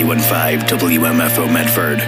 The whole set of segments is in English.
92.5 WMFO Medford.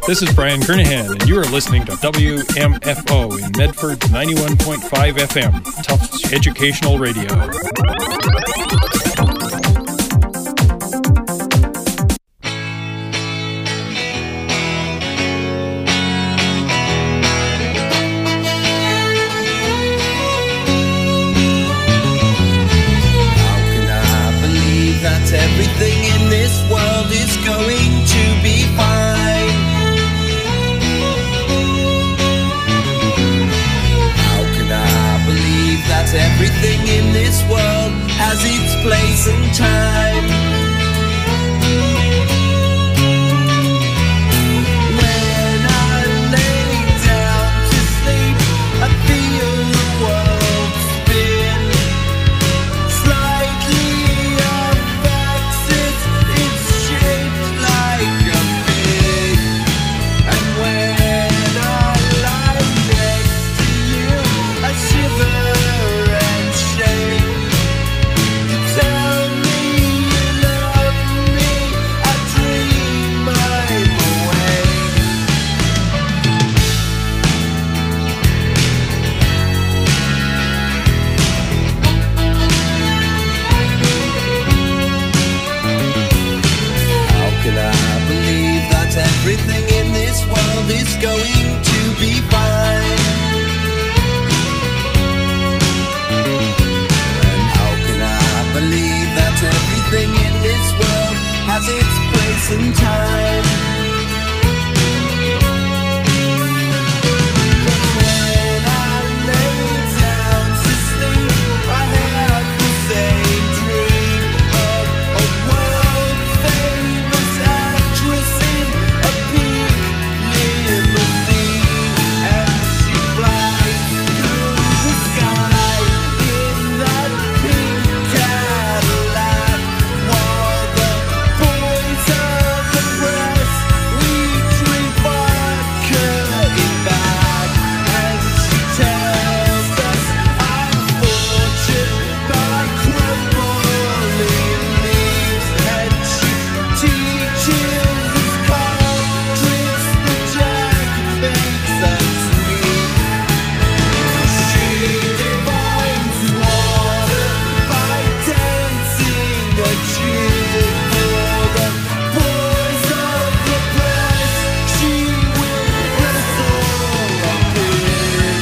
This is Brian Kernahan, and you are listening to WMFO in Medford 91.5 FM, Tufts Educational Radio. That everything in this world is going to be fine. How can I believe that everything in this world has its place and time? When I lay down to sleep, I feel the world spin slightly. Everything in this world is going to be fine. And how can I believe that everything in this world has its place and time? When I lay down to sleep, I have the same dream of a world famous actress in a pink limousine, and she flies through the sky in that pink Cadillac, while the boys of the press, we drink vodka in back, and she tells us our fortune by crumbling leaves, and she teaches us cold drinks that Jack makes us sweet. She defines water by dancing a tune for the boys of the press. She will wrestle a pig.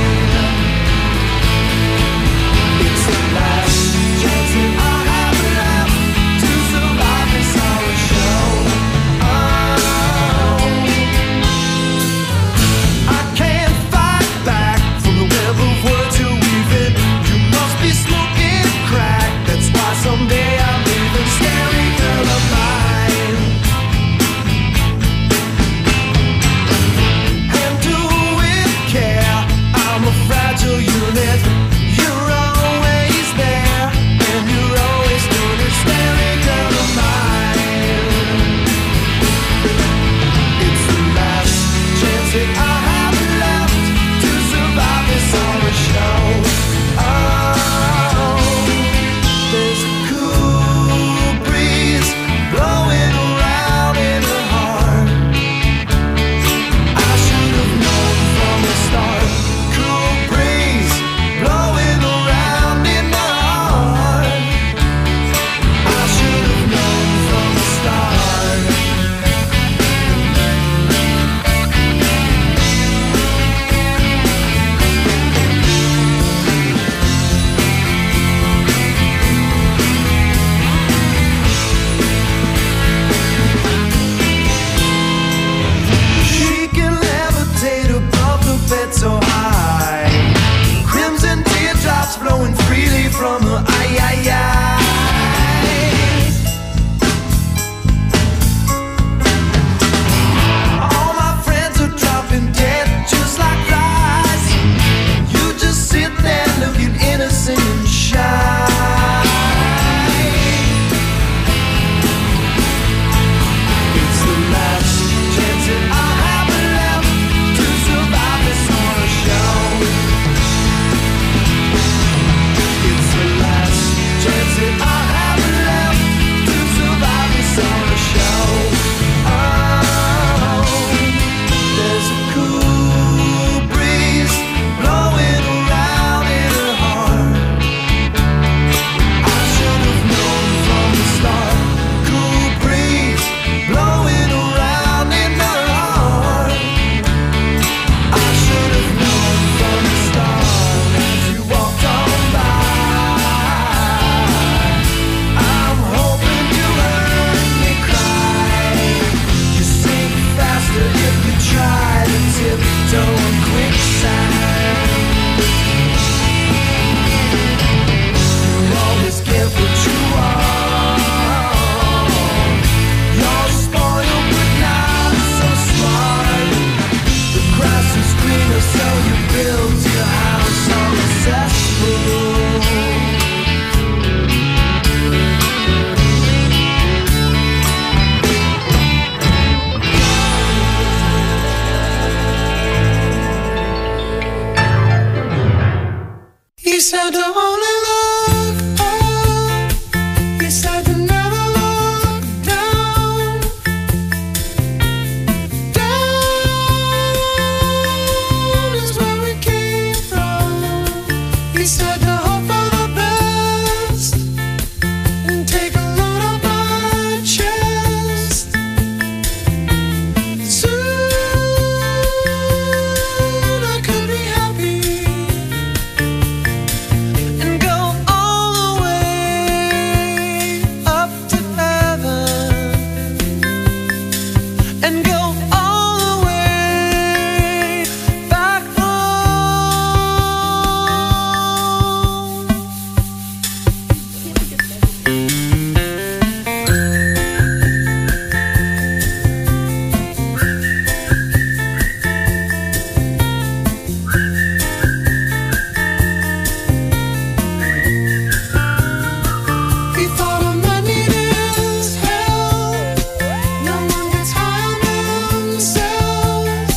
It's the last chance that I have. said to only look up. He said to never look down. Down is where we came from. He said to hope for the best and take a load off my chest. Soon I could be happy and go all the way up to heaven and go all the way back home. He thought all men need is help. No one gets high on themselves.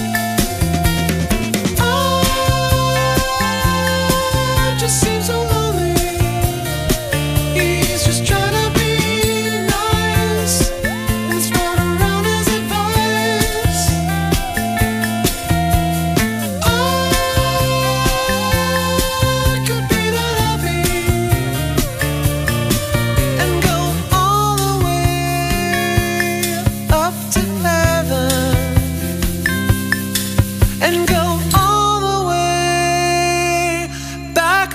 Just seems so lonely. He's just trying to be nice and spread around his advice. I could be that happy and go all the way up to heaven and go all the way back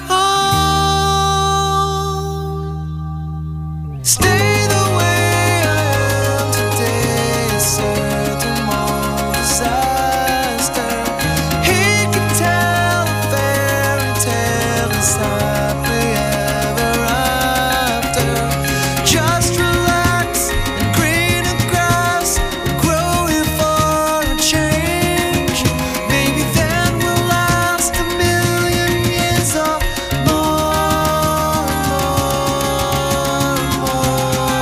home. Stay the way I am today, certain more disaster. He could tell a fairy tale and happily ever after. Just relax and greener grass will grow here for a change. Maybe then we'll last 1,000,000 years or more and more and more.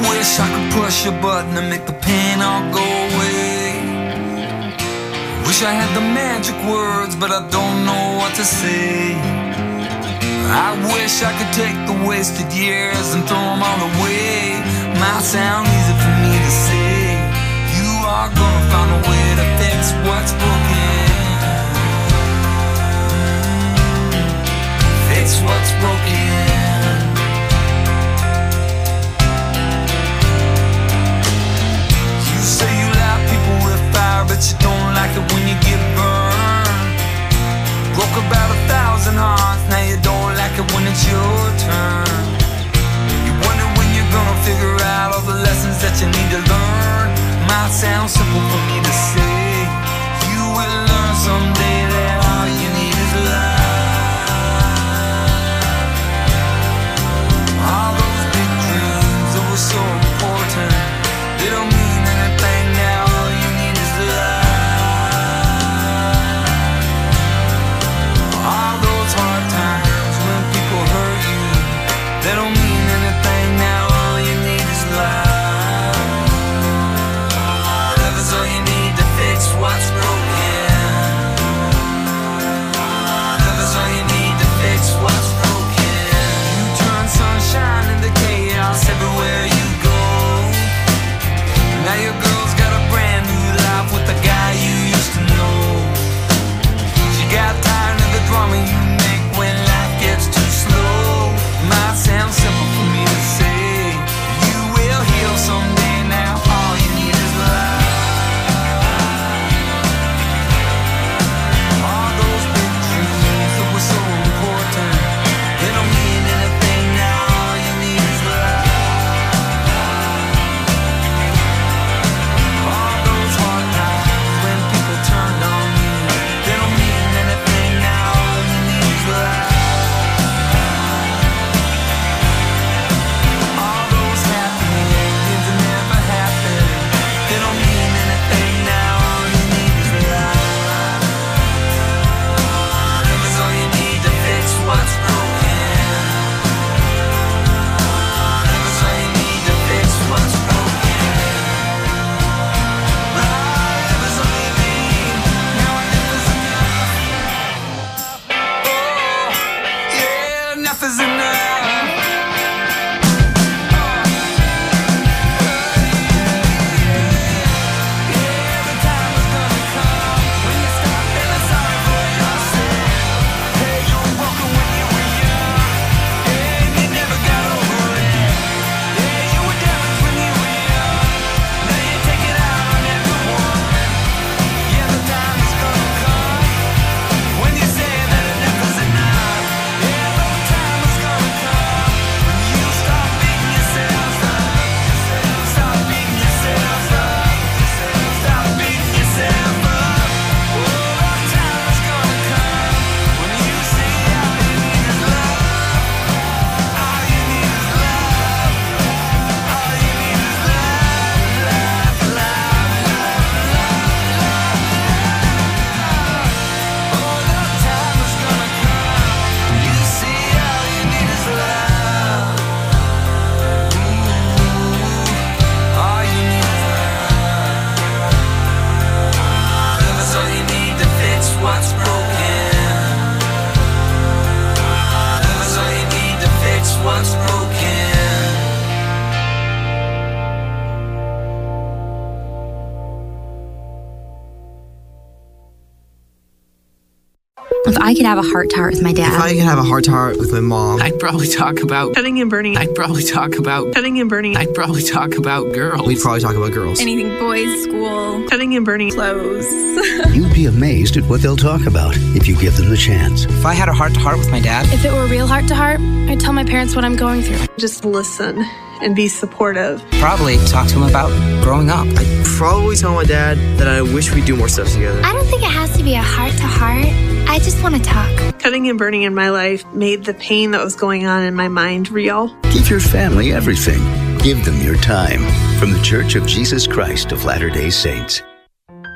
wish I could push a button and make the pain all go away. Wish I had the magic words, but I don't know what to say. I wish I could take the wasted years and throw them all away. Might sound easy for me to say. You are gonna find a way to fix what's broken. Fix what's broken. You say you like people with fire, but you don't like it when you get burned. Broke about 1,000 hearts, now you don't like it when it's your turn. You wonder when you're gonna figure out all the lessons that you need to learn. Might sound simple for me to say. You will learn someday that all you need is love. All those big dreams that were so important, they don't mean anything now, all you need is love. All those hard times when people hurt you, they don't mean anything now, all you need is love. Love is all you need to fix what's broken. Love is all you need to fix what's broken. You turn sunshine into chaos everywhere you go. Now your girl's got a brand new life with the guy you used to know. She got tired of the drama you make when life gets too slow. Might sound simple for me to say. You will heal someday now, all you need is love. All those big dreams that were so important, they don't mean anything now, all you need is love. All those hard times when people turned on you, they don't mean anything now, all you need is love. All those happenings that never happened, they don't mean anything now, all you need is love. Love is all you need to fix what's broken. Love is all you need to fix what's broken. Love is all you need, now enough is enough. Oh, yeah, enough is enough. If I could have a heart-to-heart with my dad. If I could have a heart-to-heart with my mom. I'd probably talk about cutting and burning. I'd probably talk about cutting and burning. I'd probably talk about girls. We'd probably talk about girls. Anything boys, school, Cutting and burning. clothes. You'd be amazed at what they'll talk about if you give them the chance. If I had a heart-to-heart with my dad. If it were real heart-to-heart, I'd tell my parents what I'm going through. Just listen and be supportive. Probably talk to him about growing up. I'd probably tell my dad that I wish we'd do more stuff together. I don't think it has to be a heart-to-heart. I just want to talk. Cutting and burning in my life made the pain that was going on in my mind real. Give your family everything. Give them your time. From the Church of Jesus Christ of Latter-day Saints.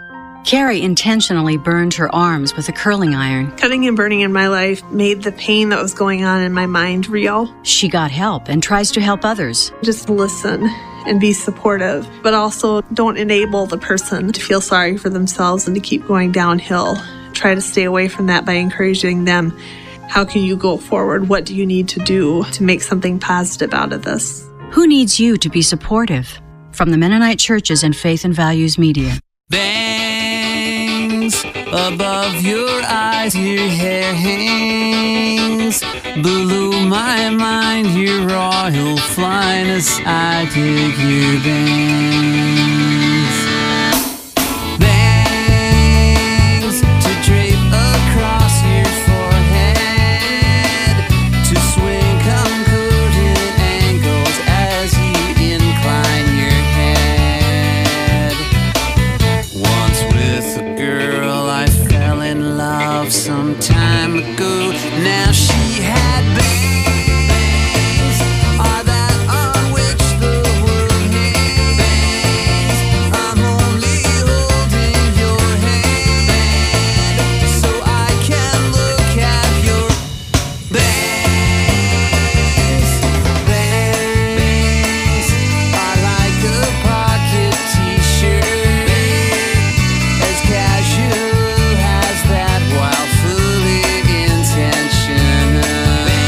Carrie intentionally burned her arms with a curling iron. Cutting and burning in my life made the pain that was going on in my mind real. She got help and tries to help others. Just listen and be supportive, but also don't enable the person to feel sorry for themselves and to keep going downhill. Try to stay away from that by encouraging them. How can you go forward? What do you need to do to make something positive out of this? Who needs you to be supportive? From the Mennonite Churches and Faith and Values Media. Bangs above your eyes, your hair hangs below my mind, your royal flyness, I dig your bangs. Bangs to drape across your forehead, to swing concordant angles as you incline your head. Once with a girl I fell in love some time ago. Now she had bangs, are that on which the world hangs. I'm only holding your hand so I can look at your bangs. Bangs are like a pocket t-shirt, as casual as that while fully intentional.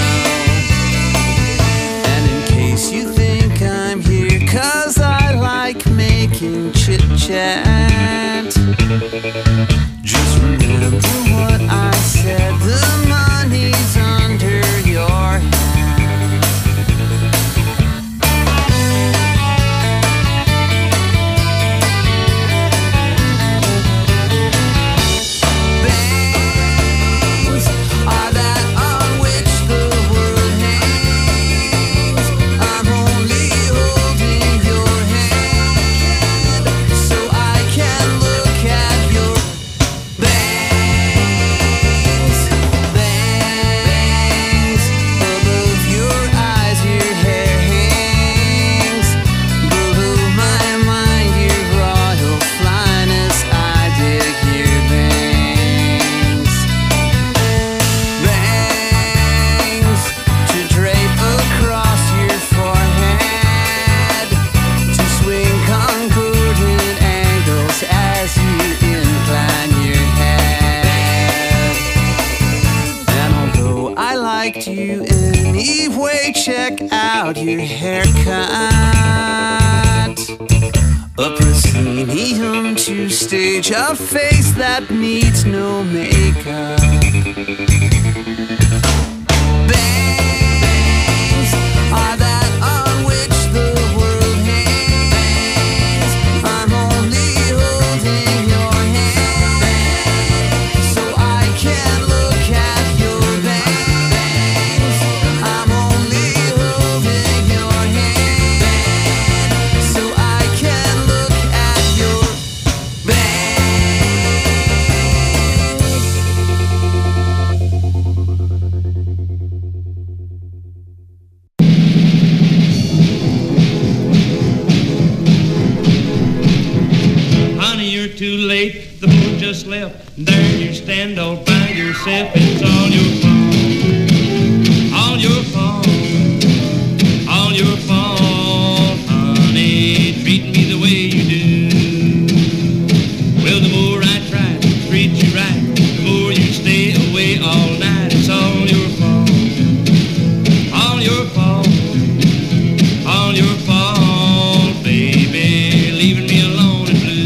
And in case you think I'm here 'cause I like making chit-chat, just remember what I said, the money's under your hat. Bangs are that on which the world hangs. I'm only holding your hand so I can look at your bangs. Bangs above your eyes, your hair hangs below my mind, your royal flyness, I dig your bangs. Bangs to drape across your forehead, to swing concordant angles as you incline your head. And although I liked you anyway, check out your haircut. A proscenium to stage a face that needs no makeup. Bangs are that on which the world hangs. I'm only holding your hand so I can look at your bangs. I'm only holding your hand so I can look at your Honey, you're too late, the boat just left. There you stand all by yourself. It's all your fault, all your fault, all your fault. Honey, treat me the way you do. Well, the more I try to treat you right, the more you stay away all night. It's all your fault, all your fault, all your fault, baby, leaving me alone and blue.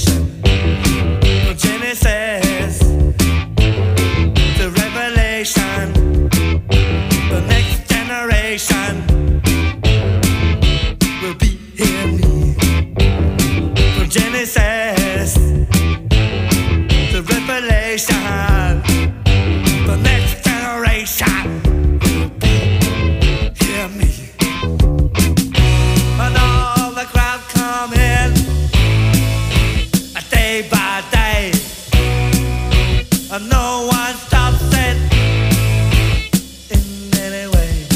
From Genesis to Revelation, the next generation will be in me. From Genesis to Revelation, the next generation will be in me. And all the crowd come in day by day, and no one stops it in any way.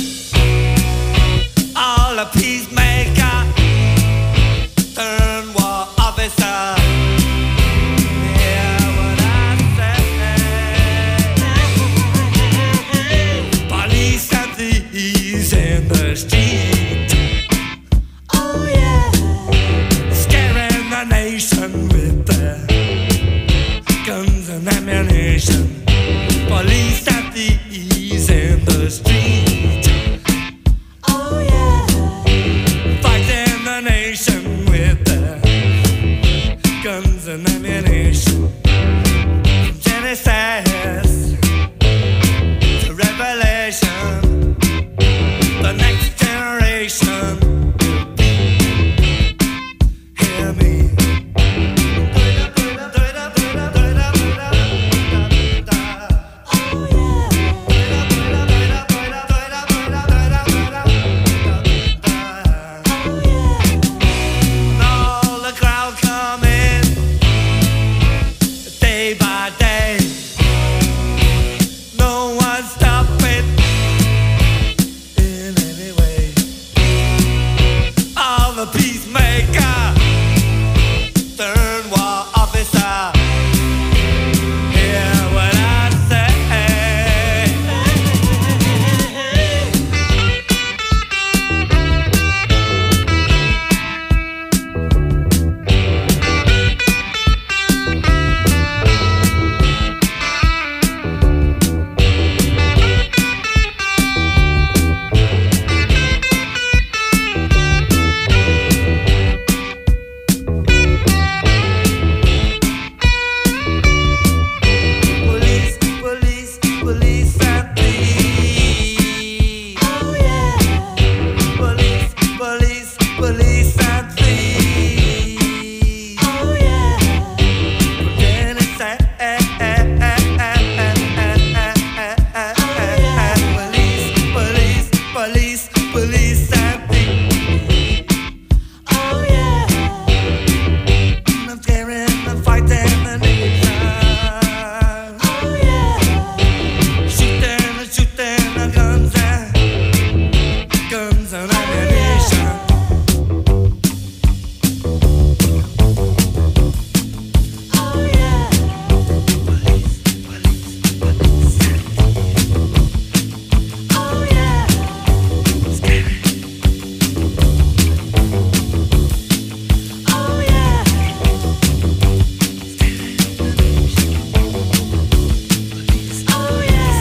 All the peacemaker turn war officer. Hear what I say. Police and thieves in the street. Oh yeah, scaring the nation with their guns and ammunition. Police and thieves in the street. Oh yeah, fighting the nation with their guns and ammunition. From Genesis to Revelation, the next generation will be. Hear me. All the crowd come in day by day. No one stop it in any way. All the peacemaker turn war officer. Hear what I say. Police, police, police and thieves. Oh yeah. Police, police, police and thieves. Oh yeah. Genesis. Police, police, police, police and thieves. Oh yeah. I'm scaring and fighting the nation. Oh yeah. Shooting and shooting the guns and ammunition. Oh yeah. Police, police, police. Oh yeah. Scary. Oh yeah. Oh yeah.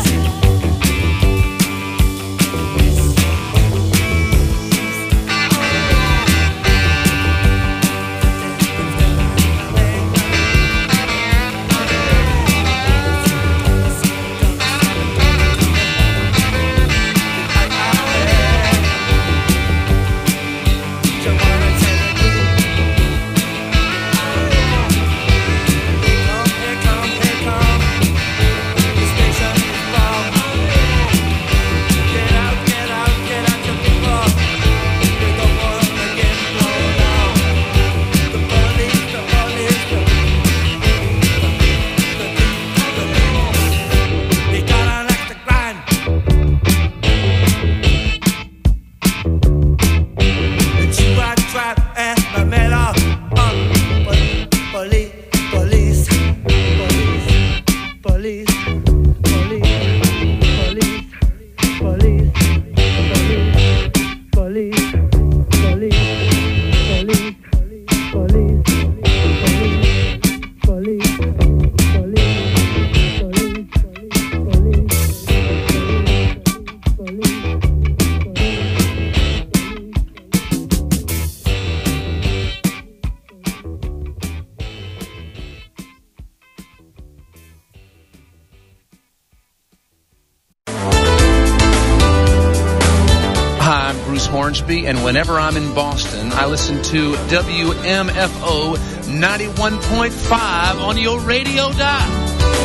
Hornsby, and whenever I'm in Boston, I listen to WMFO 91.5 on your radio dial.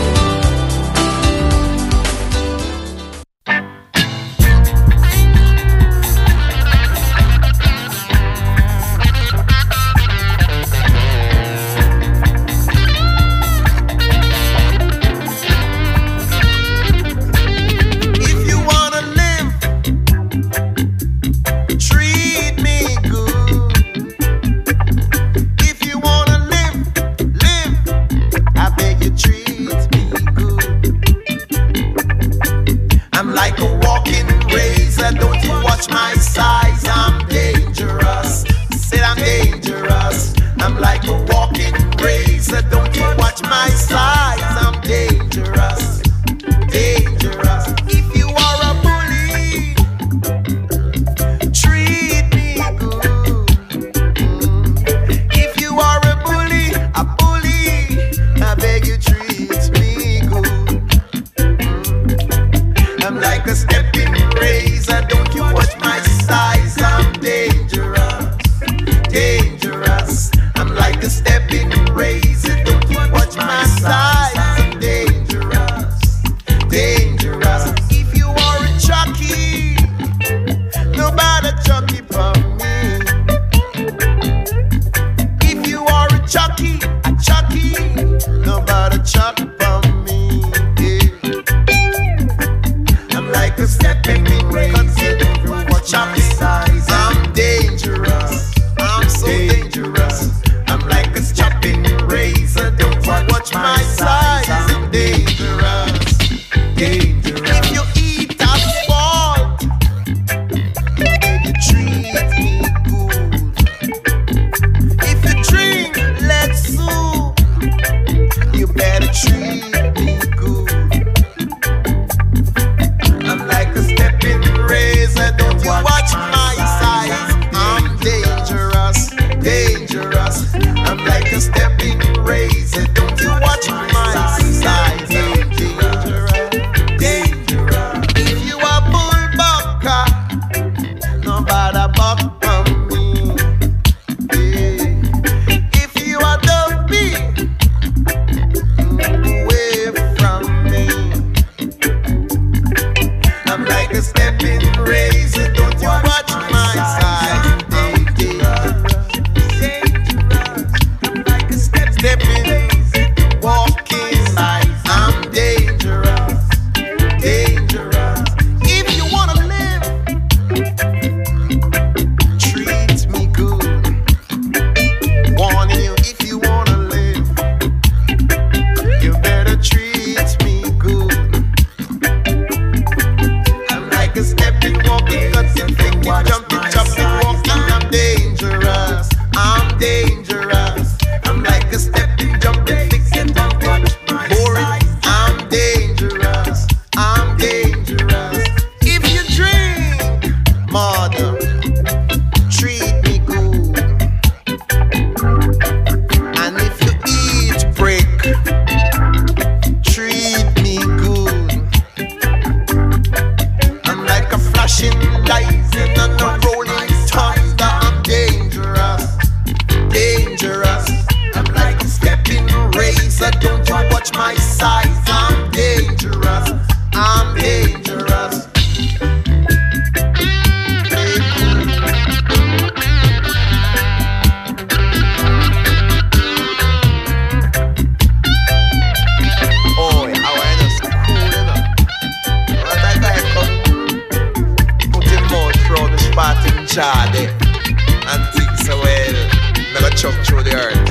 Charlie and think so well, never chop through the earth.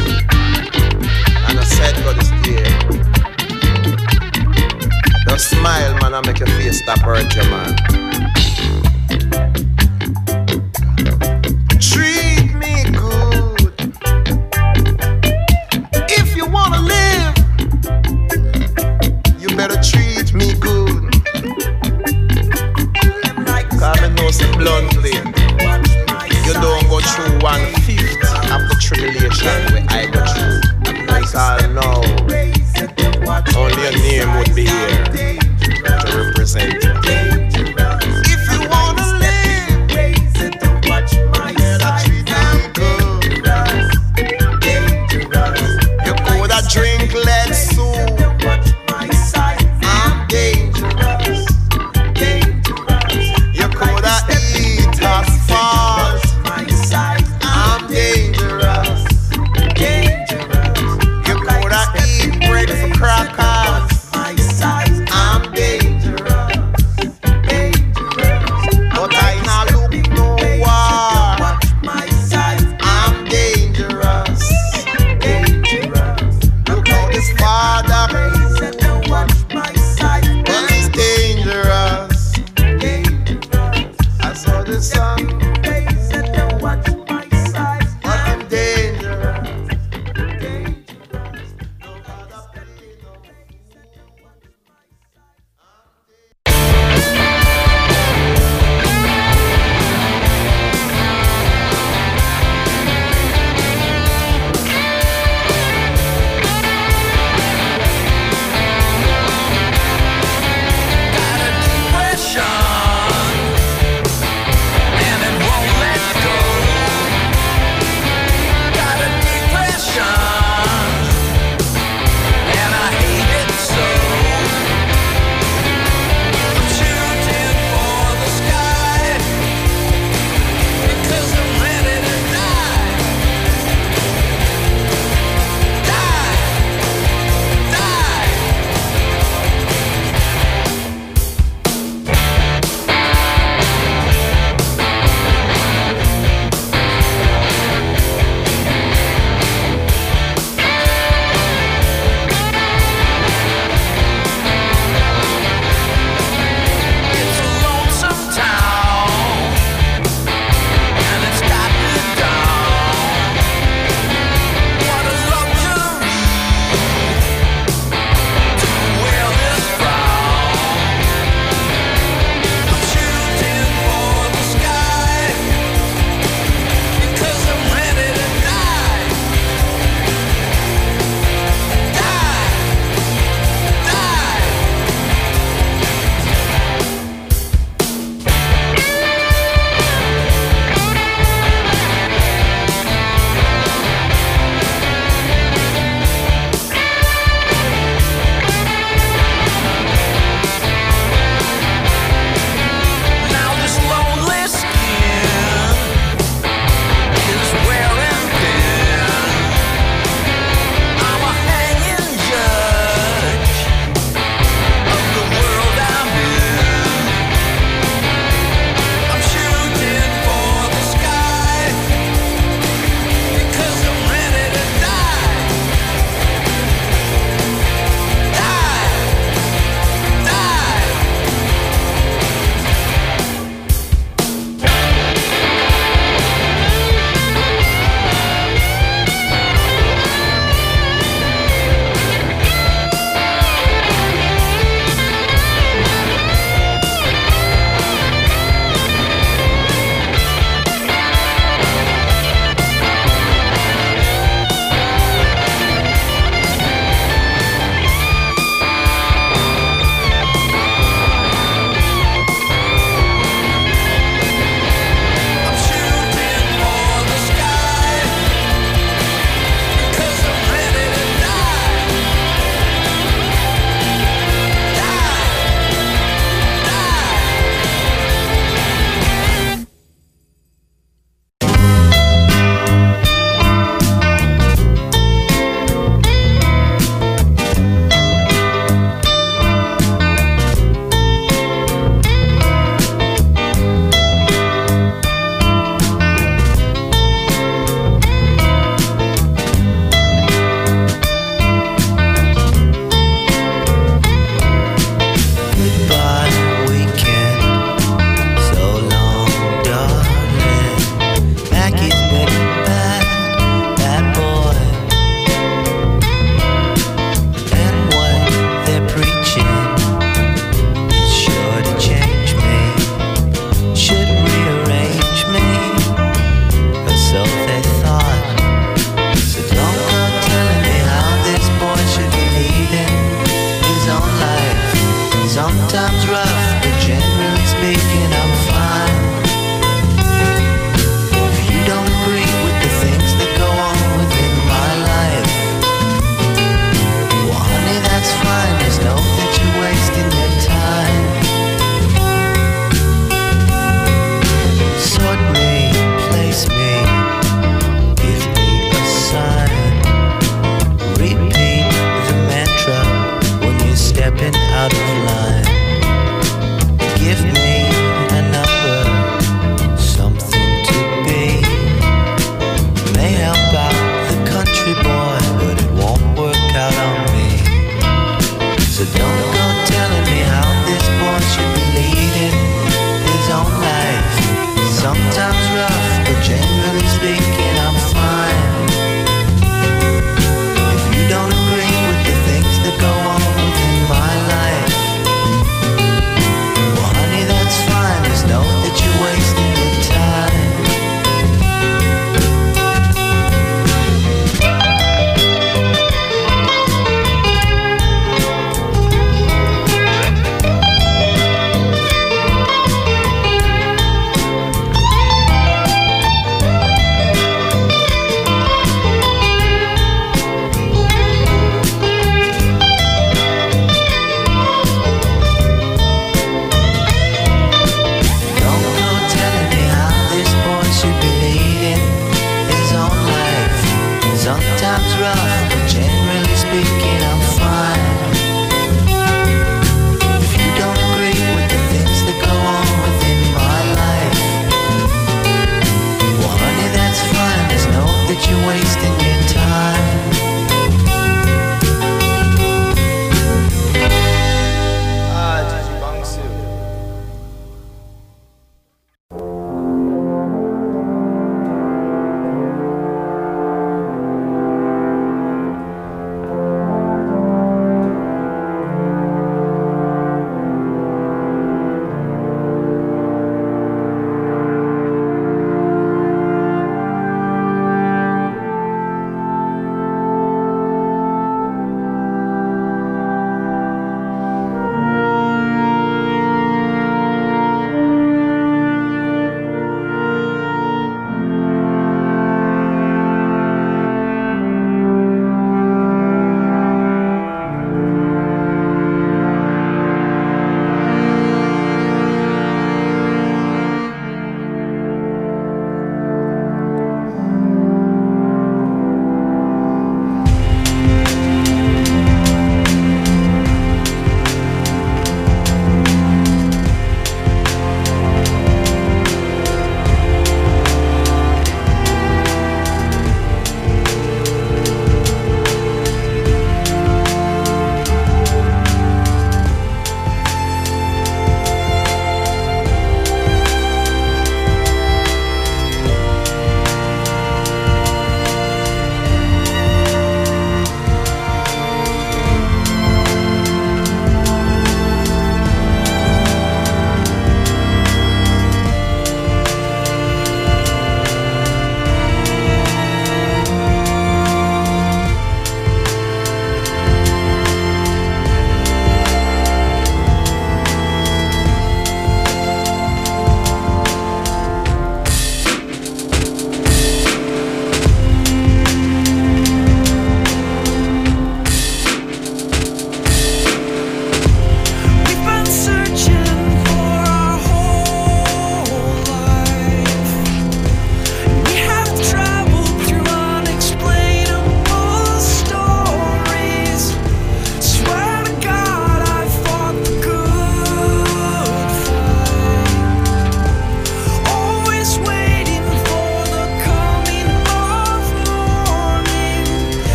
And I said God is there. Now smile, man, and make your face stop hurt you, man. Treat me good. If you wanna live, you better treat me good. Cause I know some bluntly, you don't go through 1/5 of the tribulation where I go through. Because I know only a name would be here to represent you.